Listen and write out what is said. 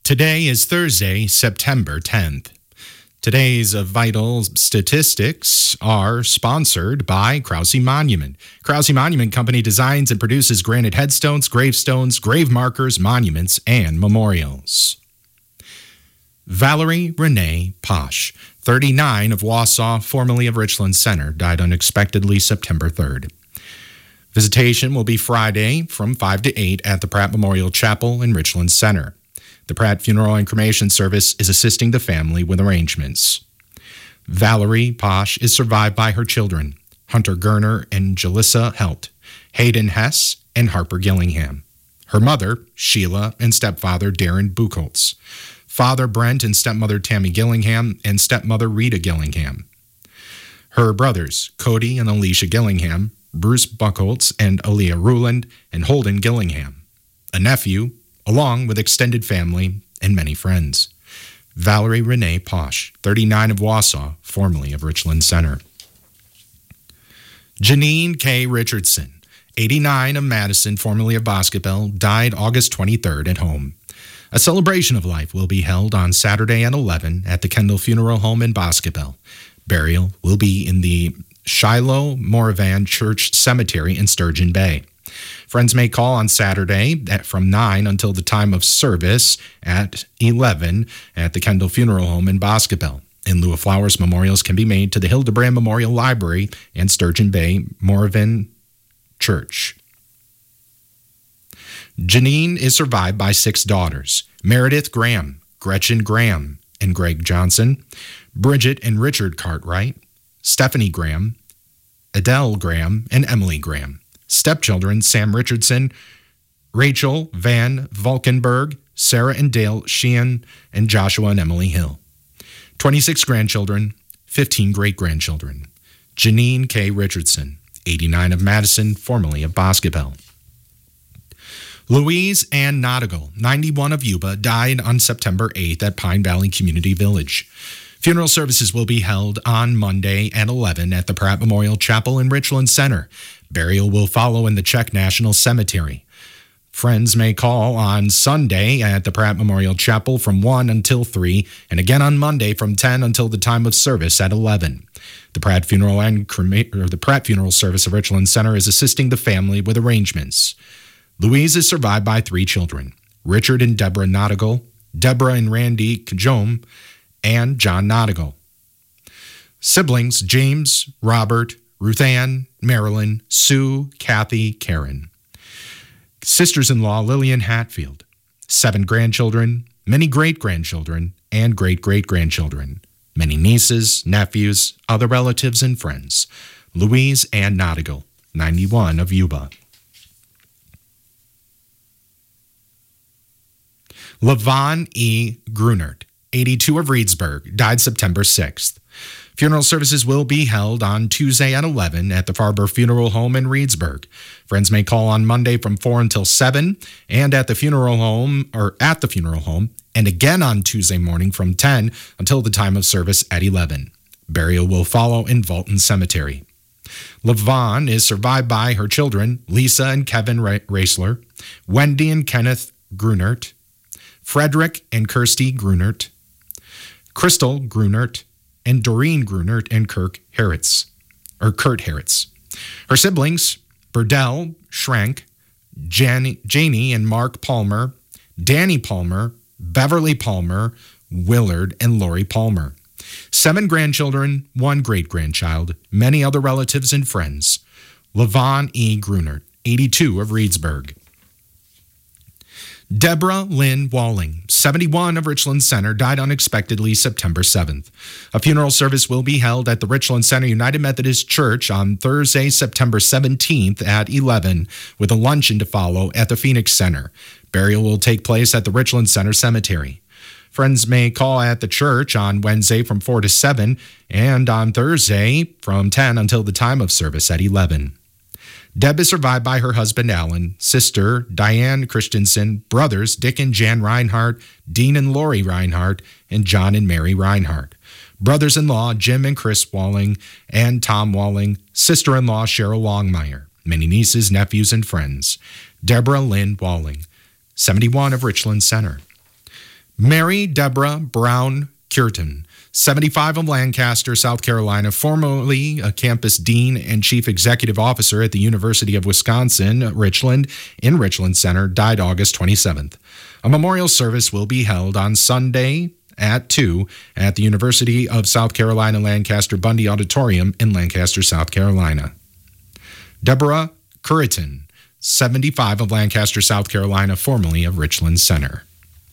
Today is Thursday, September 10th. Today's vital statistics are sponsored by Krause Monument. Krause Monument Company designs and produces granite headstones, gravestones, grave markers, monuments, and memorials. Valerie Renee Posh, 39, of Wausau, formerly of Richland Center, died unexpectedly September 3rd. Visitation will be Friday from 5 to 8 at the Pratt Memorial Chapel in Richland Center. The Pratt Funeral and Cremation Service is assisting the family with arrangements. Valerie Posh is survived by her children, Hunter Gerner and Jalissa Helt, Hayden Hess, and Harper Gillingham. Her mother, Sheila, and stepfather, Darren Buchholz. Father, Brent, and stepmother, Tammy Gillingham, and stepmother, Rita Gillingham. Her brothers, Cody and Alicia Gillingham, Bruce Buchholz and Aaliyah Ruland, and Holden Gillingham. A nephew, along with extended family and many friends. Valerie Renee Posh, 39, of Wausau, formerly of Richland Center. Janine K. Richardson, 89, of Madison, formerly of Boscobel, died August 23rd at home. A celebration of life will be held on Saturday at 11 at the Kendall Funeral Home in Boscobel. Burial will be in the Shiloh Moravan Church Cemetery in Sturgeon Bay. Friends may call on Saturday from 9 until the time of service at 11 at the Kendall Funeral Home in Boscobel. In lieu of flowers, memorials can be made to the Hildebrand Memorial Library and Sturgeon Bay Moravan Church. Janine is survived by 6 daughters: Meredith Graham, Gretchen Graham, and Greg Johnson, Bridget and Richard Cartwright, Stephanie Graham, Adele Graham, and Emily Graham. Stepchildren, Sam Richardson, Rachel Van Valkenburg, Sarah and Dale Sheehan, and Joshua and Emily Hill. 26 grandchildren, 15 great-grandchildren. Janine K. Richardson, 89, of Madison, formerly of Boscobel. Louise Ann Nodigal, 91, of Yuba, died on September 8th at Pine Valley Community Village. Funeral services will be held on Monday at 11 at the Pratt Memorial Chapel in Richland Center. Burial will follow in the Czech National Cemetery. Friends may call on Sunday at the Pratt Memorial Chapel from 1 until 3, and again on Monday from 10 until the time of service at 11. The Pratt Funeral Service of Richland Center is assisting the family with arrangements. Louise is survived by 3 children: Richard and Deborah Nodigal, Deborah and Randy Kajome, and John Nodigal. Siblings: James, Robert, Ruthann, Marilyn, Sue, Kathy, Karen. Sisters-in-law: Lillian Hatfield. 7 grandchildren, many great-grandchildren, and great-great-grandchildren. Many nieces, nephews, other relatives, and friends. Louise Ann Nodigal, 91, of Yuba. Levon E. Grunert, 82, of Reedsburg, died September 6th. Funeral services will be held on Tuesday at 11 at the Farber Funeral Home in Reedsburg. Friends may call on Monday from 4 until 7 and at the funeral home, and again on Tuesday morning from 10 until the time of service at 11. Burial will follow in Valton Cemetery. Levon is survived by her children, Lisa and Kevin Raisler, Wendy and Kenneth Grunert, Frederick and Kirsty Grunert, Crystal Grunert, and Doreen Grunert and Kurt Harritz. Her siblings: Burdell Schrank, Janie and Mark Palmer, Danny Palmer, Beverly Palmer, Willard, and Lori Palmer. 7 grandchildren, 1 great-grandchild, many other relatives and friends. Levon E. Grunert, 82, of Reedsburg. Deborah Lynn Walling, 71, of Richland Center, died unexpectedly September 7th. A funeral service will be held at the Richland Center United Methodist Church on Thursday, September 17th at 11, with a luncheon to follow at the Phoenix Center. Burial will take place at the Richland Center Cemetery. Friends may call at the church on Wednesday from 4 to 7 and on Thursday from 10 until the time of service at 11. Deb is survived by her husband, Alan, sister, Diane Christensen, brothers, Dick and Jan Reinhardt, Dean and Lori Reinhardt, and John and Mary Reinhardt. Brothers-in-law, Jim and Chris Walling, and Tom Walling, sister-in-law, Cheryl Longmire. Many nieces, nephews, and friends. Deborah Lynn Walling, 71, of Richland Center. Mary Deborah Brown Curtin, 75, of Lancaster, South Carolina, formerly a campus dean and chief executive officer at the University of Wisconsin-Richland in Richland Center, died August 27th. A memorial service will be held on Sunday at 2 at the University of South Carolina Lancaster Bundy Auditorium in Lancaster, South Carolina. Deborah Curtin, 75, of Lancaster, South Carolina, formerly of Richland Center.